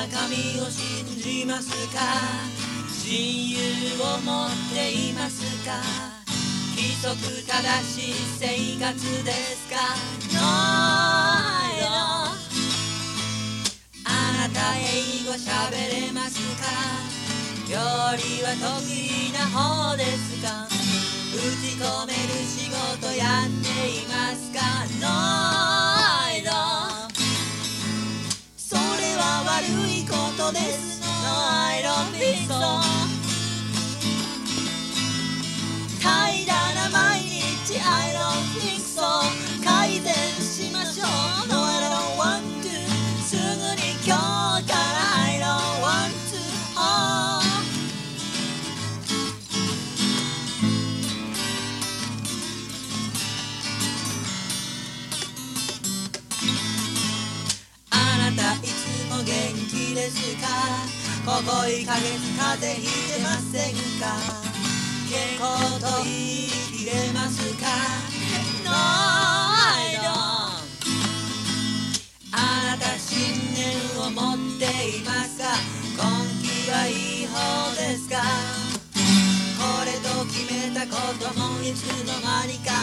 神を信じますか？親友を持っていますか？規則正しい生活ですか？ No, I don't。 あなた英語喋れますか？料理は得意な方ですか？打ち込める仕事やっていますか？ No, I don't。 それは悪いことです。 No, I don't think so。 平らな毎日 I don't think so。 改善しましょう。 No, I don't want to。 すぐに今日から I don't want to、oh。あなたいつも元気ですか？ここ1ヶ月風邪ひいてませんか？健康と言い切れますか？ No, I don't。 あなた信念を持っていますか？根気はいい方ですか？これと決めたこともいつの間にか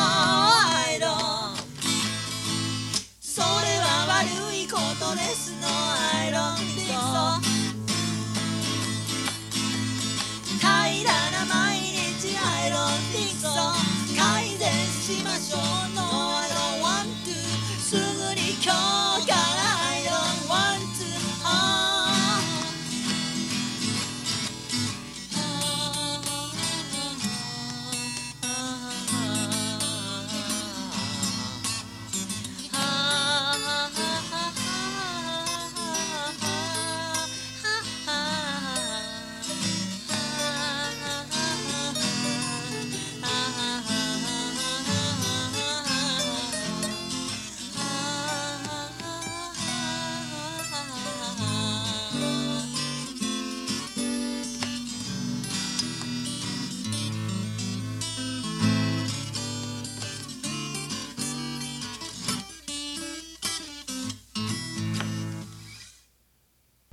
No, I don't。 それは悪いことです。 No,